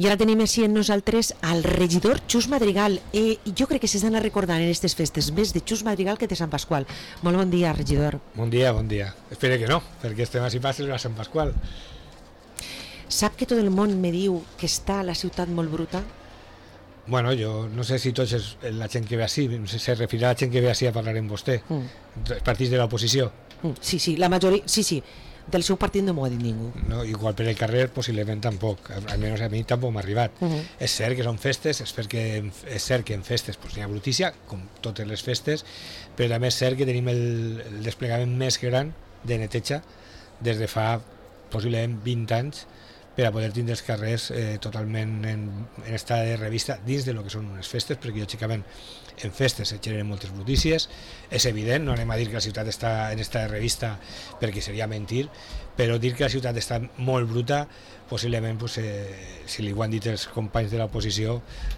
I ara tenim així en nosaltres al regidor Xus Madrigal. Jo crec que s'estan recordant en aquestes festes més de Xus Madrigal que de Sant Pasqual. Molt bon dia, regidor. Bon dia, bon dia. Espero que no, perquè estem així passes a Sant Pasqual. Sap que tot el món me diu que està la ciutat molt bruta? Bueno, jo no sé si tots la gent que ve així, se referirà a la gent que ve així a parlar amb vostè, els partits de l'oposició. Sí, la majoria, sí, del seu partit no m'ho ha dit ningú. No, igual per el carrer possiblement tampoc, almenys a mi tampoc m'ha arribat. És cert que són festes, és cert que en festes n'hi ha brutícia, com totes les festes, però també és cert que tenim el desplegament més gran de neteja des de fa possiblement 20 anys per a poder tindre els carrers totalment en estat de revista dins de lo que són unes festes, perquè lògicament en festes se generen moltes brutícies, és evident, no anem a dir que la ciutat està en estat de revista perquè seria mentir, però dir que la ciutat està molt bruta, possiblement, si li ho han dit els companys de l'oposició,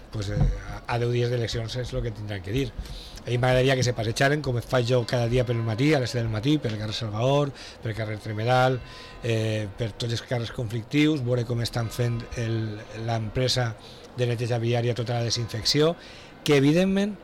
a 10 dies d'eleccions és el que tindran que dir. A mi m'agradaria que se passejaren, com faig jo cada dia pel matí, a les 7 del matí, per el carrer Salvador, per el carrer Tremedal, per tots els carrers conflictius, veure com estan fent l'empresa de neteja viària tota la desinfecció, que evidentment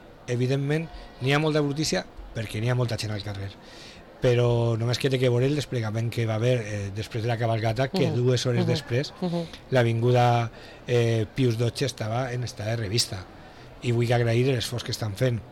n'hi ha molta brutícia perquè n'hi ha molta gent al carrer, però només que té que veure el desplegament que va haver després de la cabalgata, que 2 hores després l'avinguda Pius XII estava en estat de revista, i vull agrair l'esforç que estan fent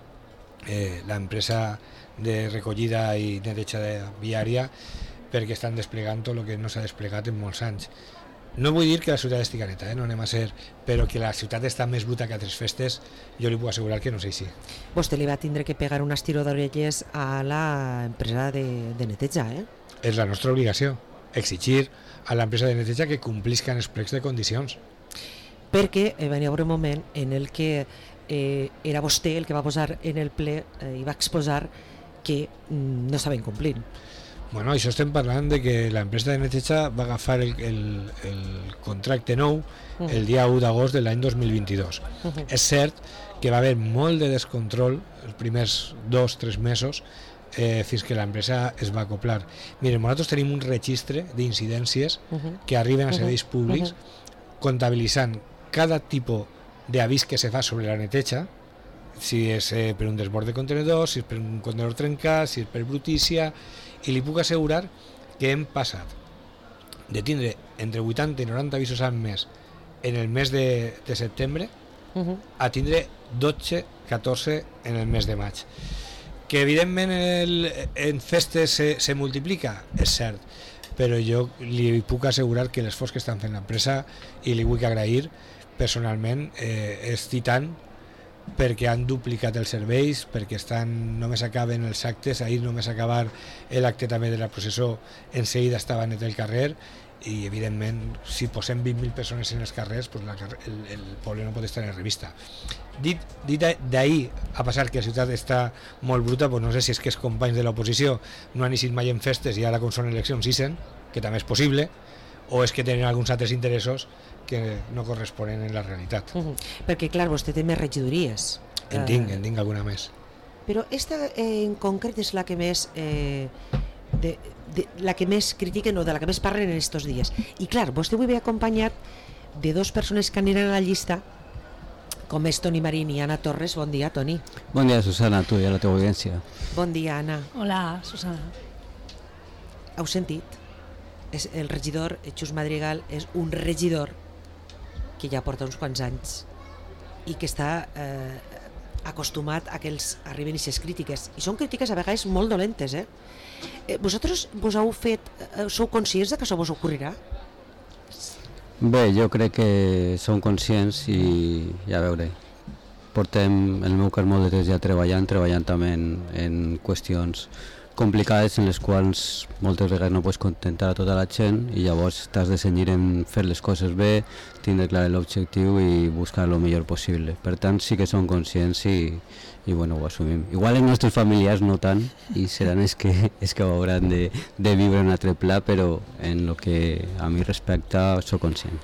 l'empresa de recollida i neteja viària, perquè estan desplegant tot el que no s'ha desplegat en molts anys. No vull dir que la ciutat estigui neta, no anem a ser, però que la ciutat està més bruta que altres festes, jo li puc assegurar que no sé així. Vostè li va tindre que pegar un estiró d'orelles a l'empresa de neteja, És la nostra obligació, exigir a l'empresa de neteja que complisca els plecs de condicions. Perquè va haver un moment en el que era vostè el que va posar en el ple i va exposar que no estaven complint. Bueno, això estem parlant de que l'empresa de neteja va agafar el contracte nou el dia 1 d'agost de l'any 2022. És cert que va haver molt de descontrol els primers 2-3 mesos fins que l'empresa es va acoplar. Miren, nosaltres tenim un registre d'incidències que arriben a serveis públics comptabilitzant cada tipus d'avís que se fa sobre la neteja, si és per un desbord de contenedors, si és per un contenedor trencat, si és per brutícia, i li puc assegurar que hem passat de tindre entre 80 i 90 avisos al mes en el mes de setembre a tindre 12-14 en el mes de maig. Que evidentment en festes se multiplica, és cert, però jo li puc assegurar que l'esforç que estan fent l'empresa, i li vull agrair personalment, és titant, perquè han duplicat els serveis, perquè només acaben els actes, ahir només acabar l'acte també de la processó, en seguida estava net el carrer, i evidentment si posem 20.000 persones en els carrers, el poble no pot estar en revista. Dit d'ahir a passar que la ciutat està molt bruta, no sé si és que els companys de l'oposició no han eixit mai en festes i ara com són eleccions ixen, que també és possible, o és que tenen alguns altres interessos que no corresponen en la realitat. Perquè, clar, vostè té més regidories. En tinc alguna més. Però esta en concret és la que més la que més critiquen o de la que més parlen en estos dies. I clar, vostè avui ve acompanyat de 2 persones que aniran a la llista, com és Toni Marín i Anna Torres. Bon dia, Toni. Bon dia, Susana, tu i a la teva audiència. Bon dia, Anna. Hola, Susana. Heu sentit? El regidor Xus Madrigal és un regidor que ja porta uns quants anys i que està acostumat a que els arriben aquestes crítiques, i són crítiques a vegades molt dolentes. Vosaltres sou conscients de que això vos ocorrirà? Bé, jo crec que som conscients i a veure, portem el meu cas molt de temps ja treballant també en qüestions complicades en les quals moltes vegades no pots contentar a tota la gent, i llavors t'has de cenyir en fer les coses bé, tindre clar l'objectiu i buscar el millor possible. Per tant, sí que som conscients i bueno, ho assumim. Igual els nostres familiars no tant, i seran els que ho hauran de viure en un altre pla, però en el que a mi respecta soc conscient.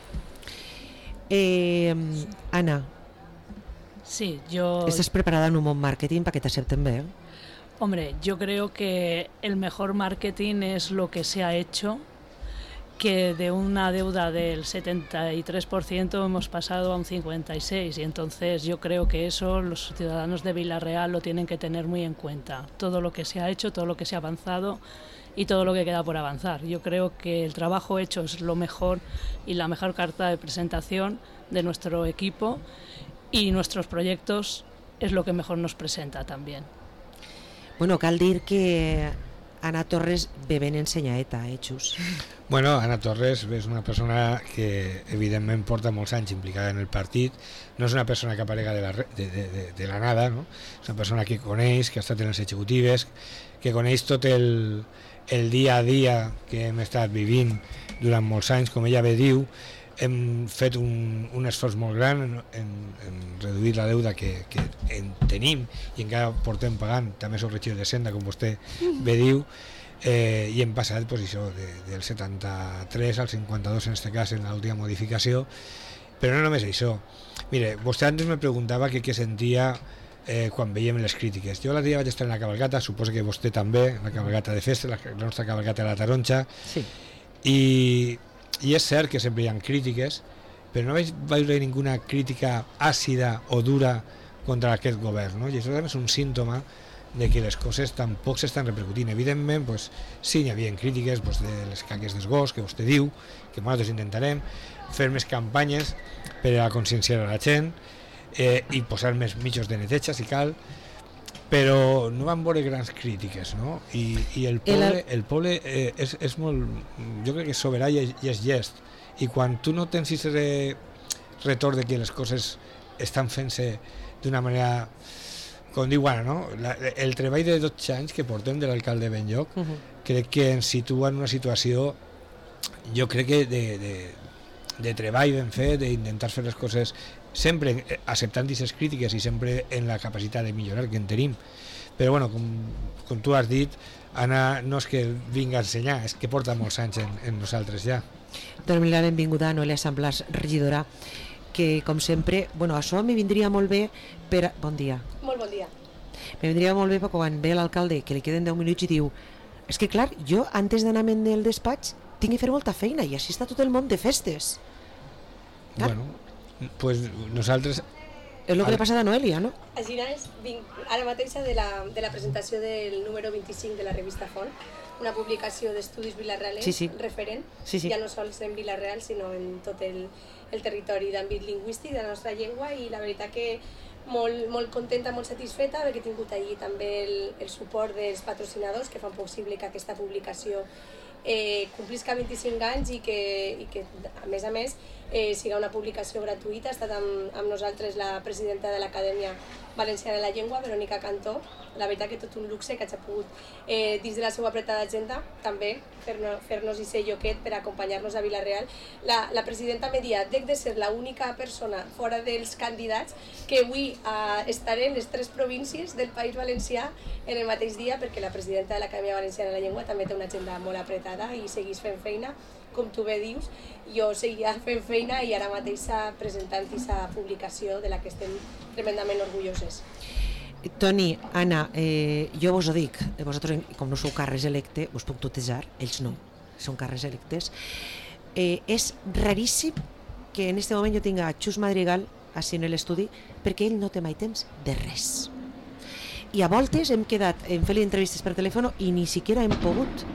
Anna, sí, yo... ¿estás preparada en un buen marketing para que te acepten bien? Hombre, yo creo que el mejor marketing es lo que se ha hecho, que de una deuda del 73% hemos pasado a un 56%, y entonces yo creo que eso los ciudadanos de Vila-real lo tienen que tener muy en cuenta. Todo lo que se ha hecho, todo lo que se ha avanzado y todo lo que queda por avanzar. Yo creo que el trabajo hecho es lo mejor y la mejor carta de presentación de nuestro equipo, y nuestros proyectos es lo que mejor nos presenta también. Bueno, cal dir que Ana Torres ve ben ensenyaeta, Xus? Bueno, Ana Torres és una persona que evidentment porta molts anys implicada en el partit, no és una persona que aparega de la nada, no? És una persona que coneix, que ha estat en les executives, que coneix tot el dia a dia que hem estat vivint durant molts anys, com ella bé diu. Hem fet un esforç molt gran en reduir la deuda que en tenim i encara portem pagant, també sóc regidor de Senda, com vostè bé diu, i hem passat pues, això, del 73 al 52 en aquest cas, en l'última modificació, però no només això. Mire, vostè antes me preguntava què sentia quan veiem les crítiques. Jo l'altre dia vaig estar en la cabalgata, suposo que vostè també, la cabalgata de festa, la nostra cabalgata de la Taronja, sí. I és cert que sempre hi ha crítiques, però no vaig veure ninguna crítica àcida o dura contra aquest govern, no? I això també és un símptoma de que les coses tampoc s'estan repercutint. Evidentment, pues, sí, hi havia crítiques pues, de les caques dels gos, que vostè diu, que nosaltres intentarem fer més campanyes per a conscienciar a la gent i posar més mitjos de neteja, si cal, però no van veure grans crítiques, no? I el poble és molt, jo crec que és soberà i és llest, i quan tu no tens aquest retorn de que les coses estan fent-se d'una manera, com diu Anna, no? El treball de 12 anys que portem de l'alcalde Benlloc crec que ens situa en una situació, jo crec que de treball ben fet, d'intentar fer les coses sempre acceptant aquestes crítiques i sempre en la capacitat de millorar que en tenim. Però bueno, com tu has dit, Anna no és que vinga a ensenyar, és que porta molts anys en nosaltres ja. Doncs la benvinguda a Noelia Samblàs, regidora, que com sempre, bueno, això me vindria molt bé per... Bon dia. Molt bon dia. Me vindria molt bé perquè quan ve l'alcalde que li queden 10 minuts i diu és que clar, jo antes d'anar-me'n del despatx tinc que fer molta feina i així està tot el món de festes. Clar. Bueno, pues nosaltres... És el que li ha passat a Noelia, no? Així és, vinc ara mateixa de la presentació del número 25 de la revista Font, una publicació d'estudis vilarrealens referent, ja no sols en Vila-real, sinó en tot el territori d'àmbit lingüístic de la nostra llengua, i la veritat que molt contenta, molt satisfeta perquè he tingut allí també el suport dels patrocinadors que fan possible que aquesta publicació complisca 25 anys i que a més siga una publicació gratuïta. Ha estat amb nosaltres la presidenta de l'Acadèmia Valenciana de la Llengua, Verónica Cantó. La veritat que tot un luxe que hagi pogut, dins de la seva apretada agenda, també fer-nos i ser lloquet per acompanyar-nos a Vila-real. La presidenta m'ha dit, dec de ser l'única persona fora dels candidats que avui estaré en les 3 províncies del País Valencià en el mateix dia, perquè la presidenta de l'Acadèmia Valenciana de la Llengua també té una agenda molt apretada i segueix fent feina, com tu bé dius. Jo seguia fent feina i ara mateix presentant aquesta publicació de la que estem tremendament orgulloses. Toni, Anna, jo vos ho dic, vosaltres com no sou càrrecs electes, us puc tutejar, ells no, són càrrecs electes. És raríssim que en aquest moment jo tinc a Xus Madrigal així en l'estudi, perquè ell no té mai temps de res. I a voltes hem quedat en fer entrevistes per telèfon i ni siquiera hem pogut.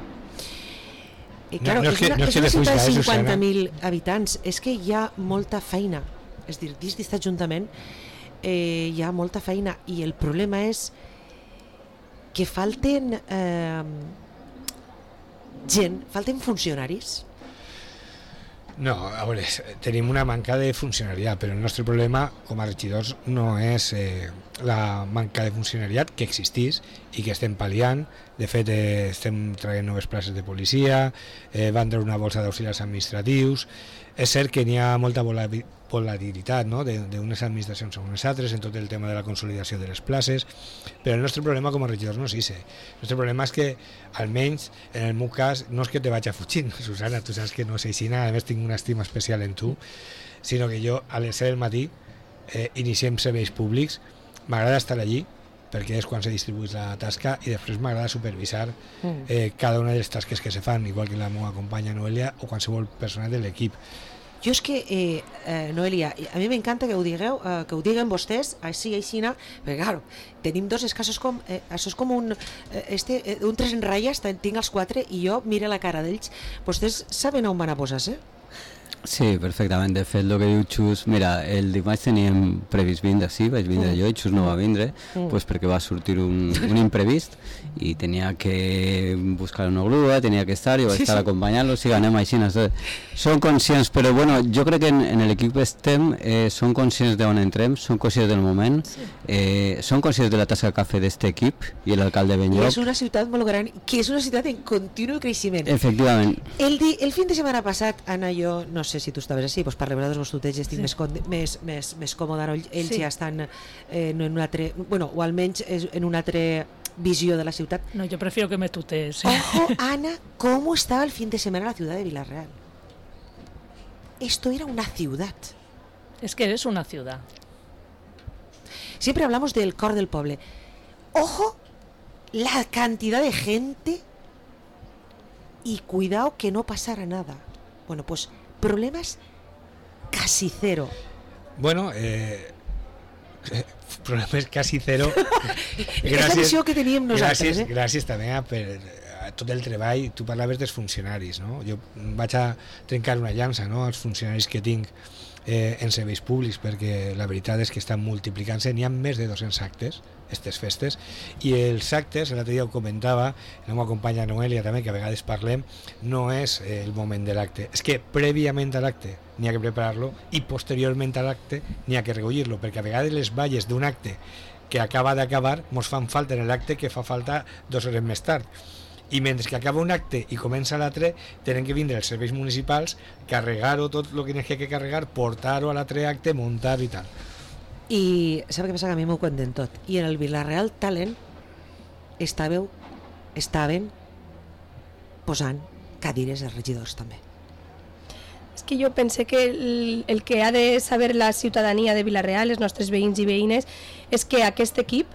Claro, és una ciutat de 50.000 habitants, és que hi ha molta feina, és a dir, dins d'aquest ajuntament hi ha molta feina i el problema és que falten falten funcionaris. No, a veure, tenim una manca de funcionariat, però el nostre problema com a regidors no és la manca de funcionariat que existís i que estem pal·liant. De fet, estem traient noves places de policia, van treure una bolsa d'auxiliars administratius. És cert que n'hi ha molta volatilitat, no? d'unes administracions a unes altres en tot el tema de la consolidació de les places, però el nostre problema com a regidors no és això. El nostre problema és que, almenys en el meu cas, no és que te vaig a fugir, Susana, tu saps que no és així, a més tinc una estima especial en tu, sinó que jo a les 7 del matí iniciem serveis públics, m'agrada estar allí, perquè és quan se distribueix la tasca, i després m'agrada supervisar cada una de les tasques que se fan, igual que la meva companya Noelia o qualsevol persona de l'equip. Jo és que, Noelia, a mi m'encanta que ho digueu, que ho diguen vostès, així, perquè, claro, tenim dos escassos com... això és com un tres en ratlles, tinc els quatre, i jo mire la cara d'ells. Vostès saben on van a posar-se? Sí, perfectament. De fet, el que diu Xus, mira, el dimarts teníem previst vindre, sí, vaig vindre jo, i Xus no va vindre, pues perquè va sortir un imprevist i tenia que buscar una grua, tenia que estar, jo vaig estar acompanyant-lo, sí, anem així. Són conscients, però bueno, jo crec que en l'equip estem, són conscients d'on entrem, són conscients del moment, són conscients de la tasca que ha fet aquest equip i l'alcalde Benlloc. I és una ciutat molt gran, que és una ciutat en continu creixement. Efectivament. El fin de setmana passat, Anna, jo no sé si tu estaves així, doncs per vosaltres vos tutets estic més còmoda, ells ja estan en un altre, bueno, o almenys en una altra visió de la ciutat. No, yo prefiero que me tutees. Ojo, Ana, ¿cómo estaba el fin de semana la ciudad de Vila-real? Esto era una ciudad. Es que es una ciudad. Siempre hablamos del cor del pueblo. Ojo, la cantidad de gente, y cuidado que no pasara nada. Bueno, pues problemas casi cero. Bueno, problemes casi cero. És la visió que teníem nosaltres. Gràcies també a tot el treball. Tu parlaves dels funcionaris, no? Jo vaig a trencar una llança, no?, als funcionaris que tinc en serveis públics, perquè la veritat és que estan multiplicant-se. N'hi ha més de 200 actes, aquestes festes, i els actes, l'altre dia ho comentava, la meva companya Noelia també, que a vegades parlem, no és el moment de l'acte, és que prèviament a l'acte n'hi ha que preparar-lo i posteriorment a l'acte n'hi ha que recollir-lo, perquè a vegades les valles d'un acte que acaba d'acabar mos fan falta en l'acte que fa falta 2 hores més tard. I mentre que acaba un acte i comença l'altre, tenen que vindre els serveis municipals, carregar-ho tot el que n'hi ha que carregar, portar-ho a l'altre acte, muntar-ho i tal. I sap què passa? Que a mi m'ho cuenten tot. I en el Vila-real Talent estaven posant cadires als regidors també. És que jo pense que el que ha de saber la ciutadania de Vila-real, els nostres veïns i veïnes, és que aquest equip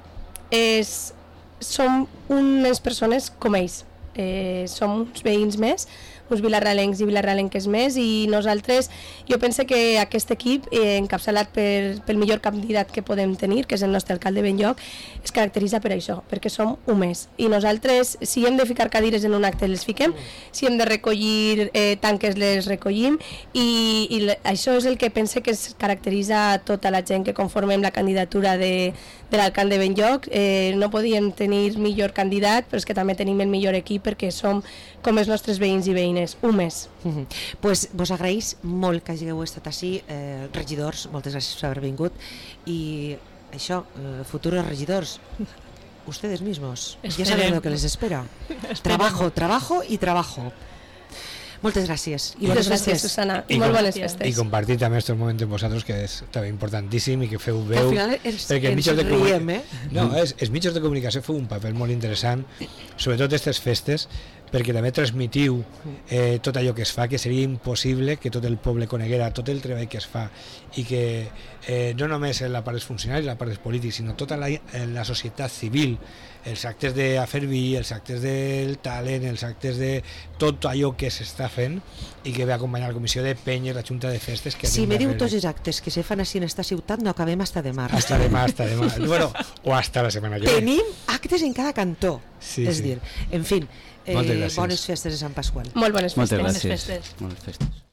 som unes persones com ells. Som uns veïns més, uns vilarrealencs i vilarrealenques més, i nosaltres, jo penso que aquest equip, encapçalat pel millor candidat que podem tenir, que és el nostre alcalde Benlloc, es caracteritza per això, perquè som humans. I nosaltres, si hem de ficar cadires en un acte, les fiquem, si hem de recollir tanques, les recollim, i això és el que pense que es caracteritza tota la gent que conformem la candidatura de l'alcalde Benlloc. No podíem tenir millor candidat, però és que també tenim el millor equip perquè som com els nostres veïns i veïnes, humans. Pues vos agraïs molt que hàgiu estat així, regidors, moltes gràcies per haver vingut, i això, futuros regidors, ustedes mismos, ya saben lo que les espera. Trabajo y trabajo. Moltes gràcies. I moltes gràcies, Susana. I molt bones festes. I compartir també aquests moments amb vosaltres, que és també importantíssim, i que feu veu... Al final ens riem, No, els mitjans de comunicació feu un paper molt interessant, sobretot aquestes festes, perquè també transmitiu tot allò que es fa, que seria impossible que tot el poble coneguera tot el treball que es fa, i que no només en la part dels funcionaris, la part dels polítics, sinó tota la societat civil, els actes de fer vi, els actes del talent, els actes de tot allò que s'està fent, i que ve acompanyar la comissió de penyes, la junta de festes... Si me diu tots els actes que se fan així en esta ciutat, no acabem hasta demà. Hasta demà. Bueno, o hasta la setmana que ve. Tenim actes en cada cantó. Sí, és dir, en fi, bones festes de Sant Pasqual. Molt bones festes. Moltes gràcies. Bones festes.